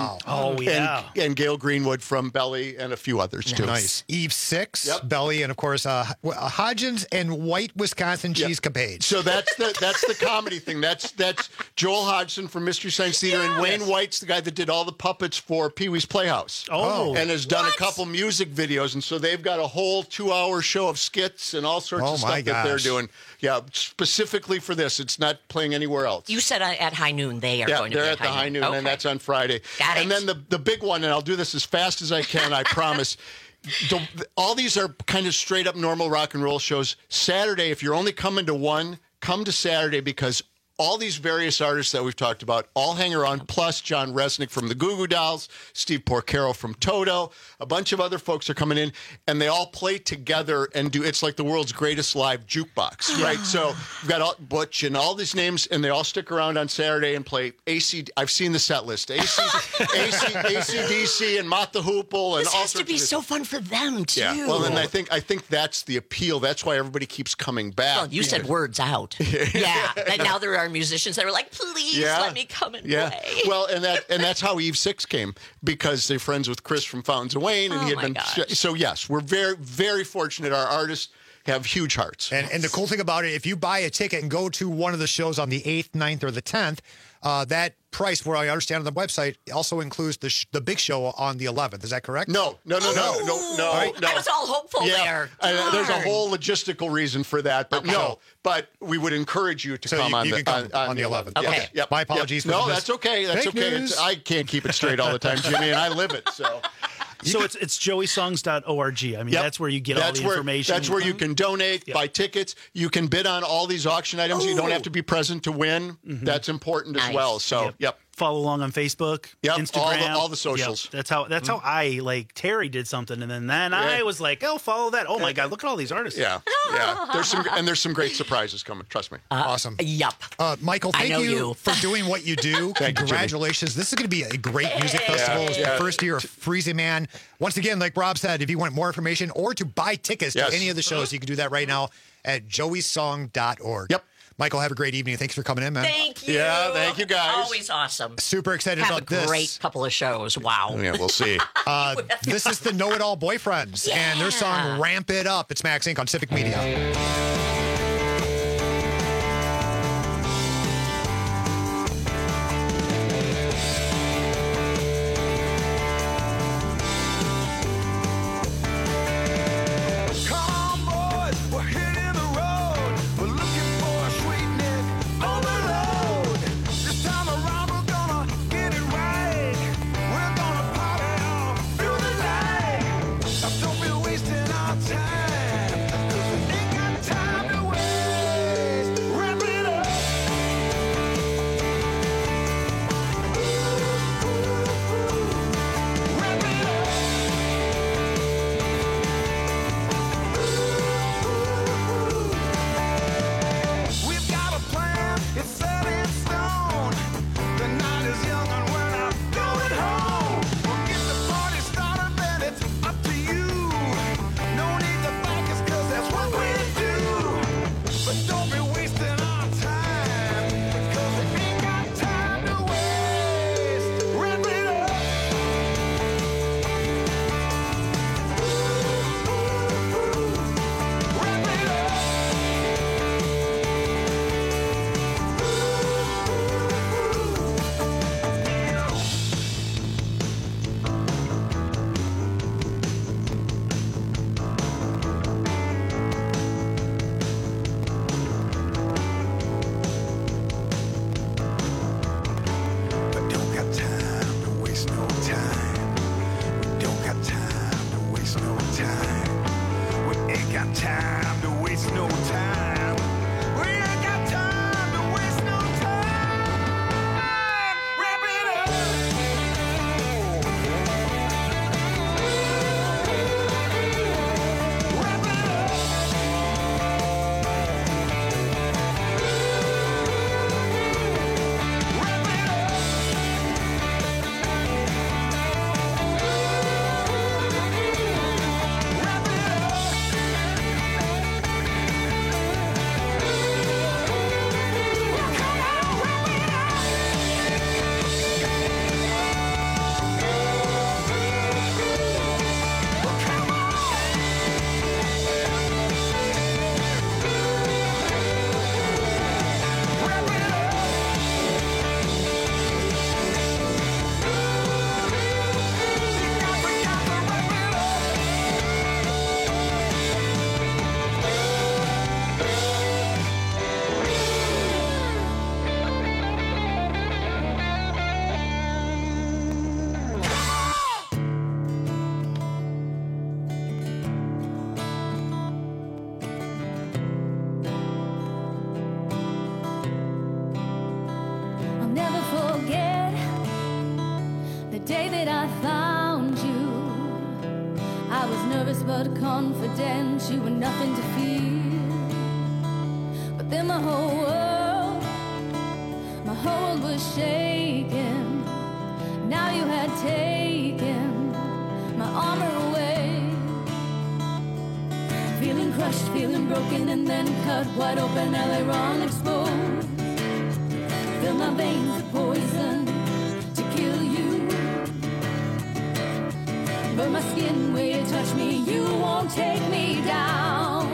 O: And Gail Greenwood from Belly and a few others too.
G: Nice. Eve Six, Belly, and of course Hodgins and White Wisconsin Cheese Capades.
O: So that's the comedy thing. That's Joel Hodgson from Mystery Science Theater, and Wayne White's the guy guy that did all the puppets for Pee-wee's Playhouse. And has done a couple music videos. And so they've got a whole 2-hour show of skits and all sorts of stuff that they're doing. Yeah, specifically for this. It's not playing anywhere else.
I: You said at High Noon they are going to be
O: they're at the High Noon, and that's on Friday.
I: Got it.
O: And then the big one, and I'll do this as fast as I can, I promise. All these are kind of straight up normal rock and roll shows. Saturday, if you're only coming to one, come to Saturday because all these various artists that we've talked about all hang around, plus John Resnick from the Goo Goo Dolls, Steve Porcaro from Toto, a bunch of other folks are coming in, and they all play together and it's like the world's greatest live jukebox, right? So we've got Butch and all these names, and they all stick around on Saturday and play I've seen the set list, AC/DC and Mott the Hoople, and
I: this
O: all
I: has to be so fun for them, too.
O: Yeah, well, and I think that's the appeal. That's why everybody keeps coming back.
I: Well, you said words out. Yeah, and now there are musicians that are like, please let me come and play.
O: Well, and that's how Eve 6 came, because they're friends with Chris from Fountains of Wayne, and he had been. So yes, we're very, very fortunate. Our artists have huge hearts.
G: And the cool thing about it, if you buy a ticket and go to one of the shows on the 8th, 9th, or the 10th, that price, where I understand on the website, also includes the big show on the 11th. Is that correct?
O: No.
I: I was all hopeful there.
O: There's a whole logistical reason for that, but no. But we would encourage you to come on the 11th.
G: Okay.
O: Yep.
G: My apologies.
O: No, that's okay. That's okay. I can't keep it straight all the time, Jimmy, and I live it. So
H: it's joeysongs.org. I mean, that's where you get all the information.
O: That's where you can donate, buy tickets. You can bid on all these auction items. You don't have to be present to win. That's important as well. So,
H: follow along on Facebook, Instagram,
O: all the socials.
H: That's how I like. Terry did something, and then I was like, oh, follow that. Oh my God, look at all these artists.
O: Yeah. There's some great surprises coming. Trust me.
G: Awesome.
I: Yep.
G: Michael, thank you for doing what you do. Congratulations. This is going to be a great music festival. It's the first year of Freezy Man. Once again, like Rob said, if you want more information or to buy tickets to any of the shows, you can do that right now at joeysong.org.
O: Yep.
G: Michael, have a great evening. Thanks for coming in, man.
I: Thank you.
O: Yeah, thank you, guys.
I: Always awesome.
G: Super excited about this.
I: Great couple of shows. Wow.
O: Yeah, we'll see.
G: This is the Know It All Boyfriends and their song Ramp It Up. It's Max Inc. on Civic Media.
P: Time, 'cause we ain't got time. nervous but confident, you were nothing to fear. But then my whole world was shaking. Now you had taken my armor away. Feeling crushed, feeling broken, and then cut wide open, aileron exposed. Fill my veins with poison to kill you. Burn my skin where you touch me, you won't take me down.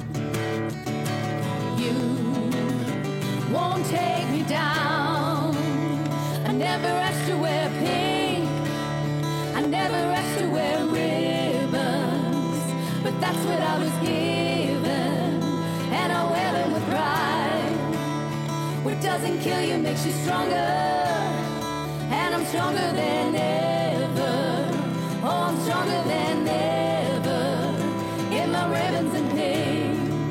P: You won't take me down. I never asked to wear pink, I never asked to wear ribbons, but that's what I was given, and I wear them with pride. What doesn't kill you makes you stronger, and I'm stronger than ever. Oh, I'm stronger than ever, in my ribbons and pink.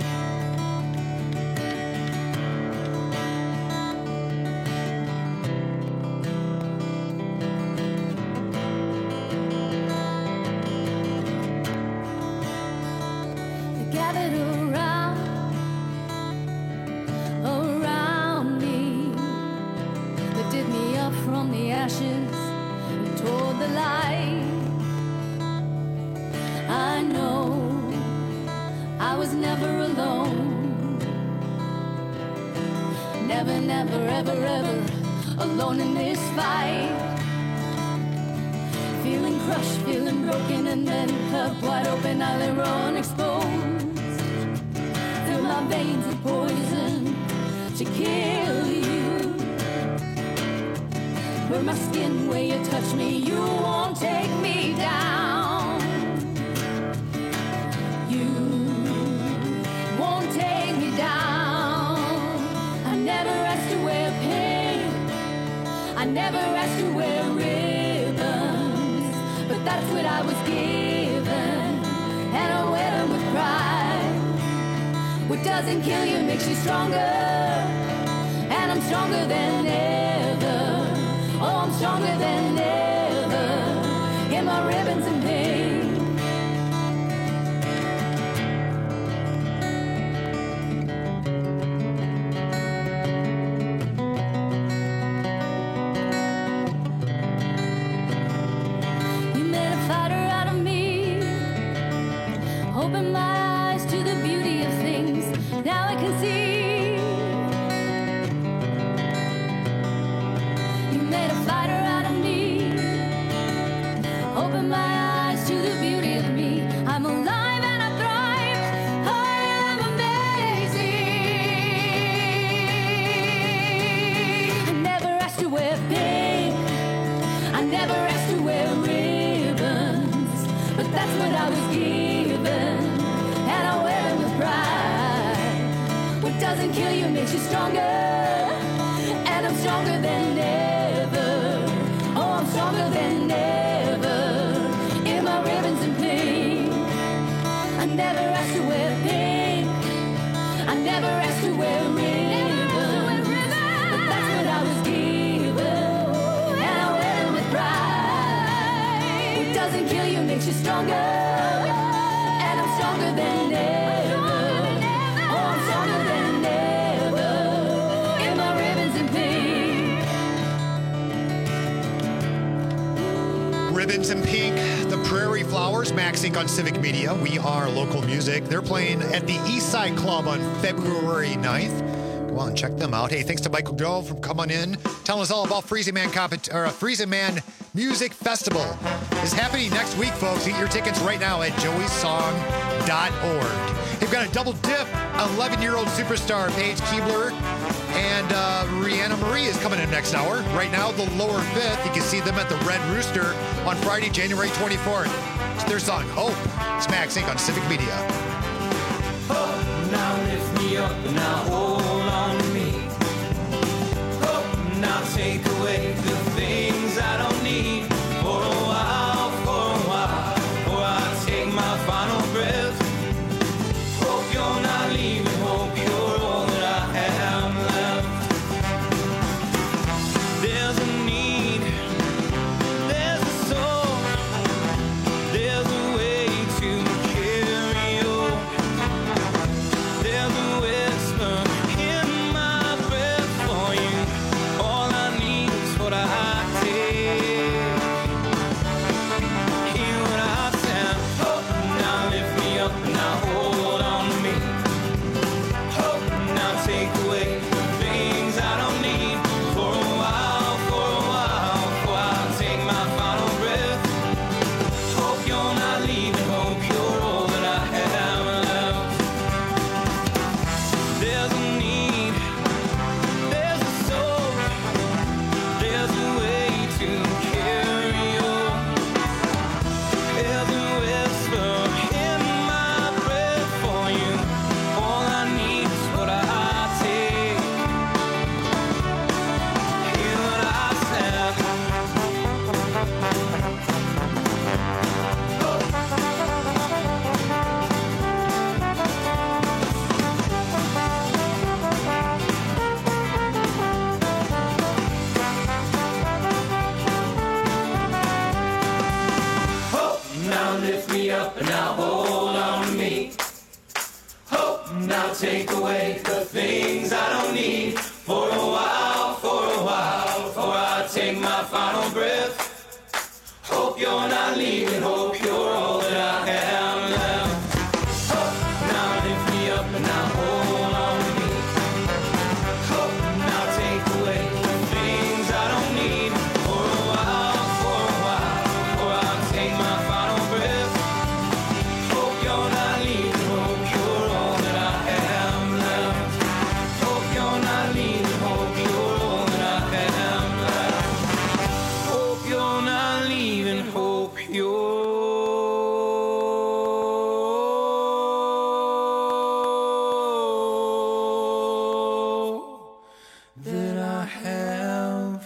P: They gathered around me. They did me up from the ashes and toward the light. I know I was never alone. Never, never, ever, ever alone in this fight. Feeling crushed, feeling broken, and then cut wide open, aileron exposed. Fill my veins with poison to kill you. Burn my skin where you touch me, you won't take me down. You won't take me down. I never asked to wear pink, I never asked to wear ribbons, but that's what I was given, and I wear them with pride. What doesn't kill you makes you stronger, and I'm stronger than ever. Oh, I'm stronger than ever, in my ribbons and pink. You made a fighter out of me. Open my eyes to the beauty of things. Now I can see. You made a fighter out of me. Open my eyes to the beauty of me. I'm alive and I thrive. I am amazing. I never asked to wear pink, I never asked to wear ribbons, but that's what I was given, and I wear them with pride. What doesn't kill you makes you stronger, and I'm stronger than ever. Oh, I'm stronger than ever, in my ribbons and pink. I never asked to wear pink, I never asked to wear ribbons, but that's what I was given, and I wear them with pride. What doesn't kill you makes you stronger, and I'm stronger than ever. Oh, I'm stronger than ever, in my ribbons and pink.
G: Ribbons and Pink, the Prairie Flowers, Max Inc. on Civic Media. We are local music. They're playing at the East Side Club on February 9th. Go on, check them out. Hey, thanks to Michael Dole for coming in, telling us all about Freezing Man Music Festival. It's happening next week, folks. Get your tickets right now at joeysong.org. They've got a double dip. 11-year-old superstar Paige Keebler and Rihanna Marie is coming in next hour. Right now, the lower fifth. You can see them at the Red Rooster on Friday, January 24th. It's their song, Hope. It's Max Inc. on Civic Media.
Q: Hope, now lift me up, now hold on to me. Hope, now take away the things I don't need. For a while, before I take my final breath. Hope you're not leaving, hope you're all that I have left. There's a need, there's a soul, there's a way to me up and now hold on to me. Hope now take away the things I don't need for a while, before I take my final breath. Hope you're not leaving, hope you're all that I am left. Hope now lift me up and now hold on to me. Hope now take away the things I don't need for a while, before I take my final breath. Hope you're not leaving, hope you're all that I am left. Hope you're not leaving, hope you're all that I am left. Hope you're not leaving, hope you're that I have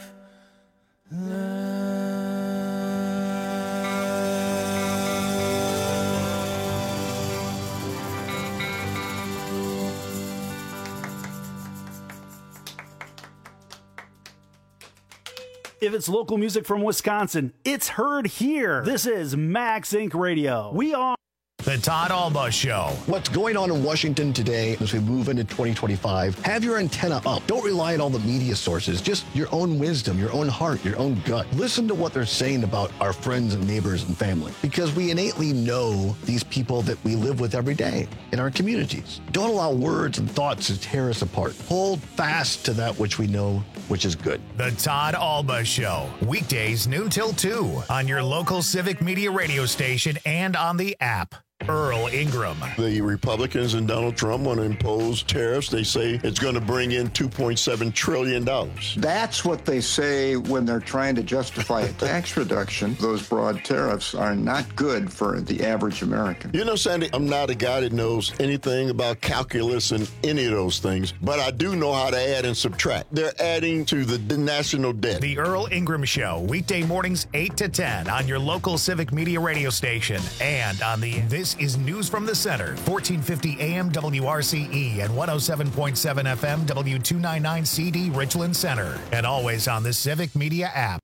J: If it's local music from Wisconsin, it's heard here. This is Max Inc. Radio. We are
A: The Todd Alba Show.
R: What's going on in Washington today as we move into 2025? Have your antenna up. Don't rely on all the media sources. Just your own wisdom, your own heart, your own gut. Listen to what they're saying about our friends and neighbors and family, because we innately know these people that we live with every day in our communities. Don't allow words and thoughts to tear us apart. Hold fast to that which we know, which is good.
A: The Todd Alba Show. Weekdays noon till 2 on your local civic media radio station and on the app. Earl Ingram.
S: The Republicans and Donald Trump want to impose tariffs. They say it's going to bring in $2.7 trillion.
T: That's what they say when they're trying to justify a tax reduction. Those broad tariffs are not good for the average American.
S: You know, Sandy, I'm not a guy that knows anything about calculus and any of those things, but I do know how to add and subtract. They're adding to the national debt.
A: The Earl Ingram Show, weekday mornings 8 to 10 on your local civic media radio station and on the This is News from the Center, 1450 AM WRCE and 107.7 FM W299 CD Richland Center, and always on the Civic Media app.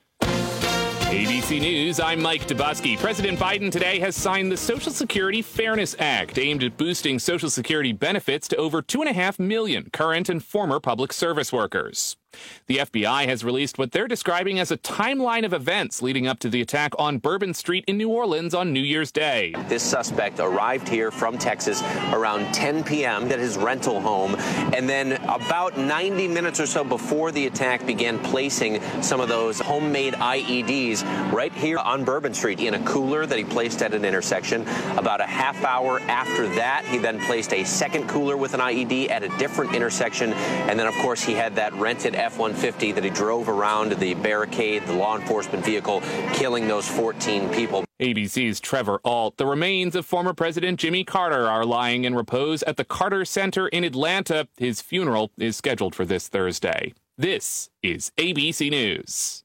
B: ABC News, I'm Mike Dubusky. President Biden today has signed the Social Security Fairness Act, aimed at boosting Social Security benefits to over 2.5 million current and former public service workers. The FBI has released what they're describing as a timeline of events leading up to the attack on Bourbon Street in New Orleans on New Year's Day.
U: This suspect arrived here from Texas around 10 p.m. at his rental home, and then about 90 minutes or so before the attack began placing some of those homemade IEDs right here on Bourbon Street in a cooler that he placed at an intersection. About a half hour after that, he then placed a second cooler with an IED at a different intersection, and then, of course, he had that rented F-150 that he drove around the barricade, the law enforcement vehicle, killing those 14 people.
B: ABC's Trevor Ault. The remains of former President Jimmy Carter are lying in repose at the Carter Center in Atlanta. His funeral is scheduled for this Thursday. This is ABC News.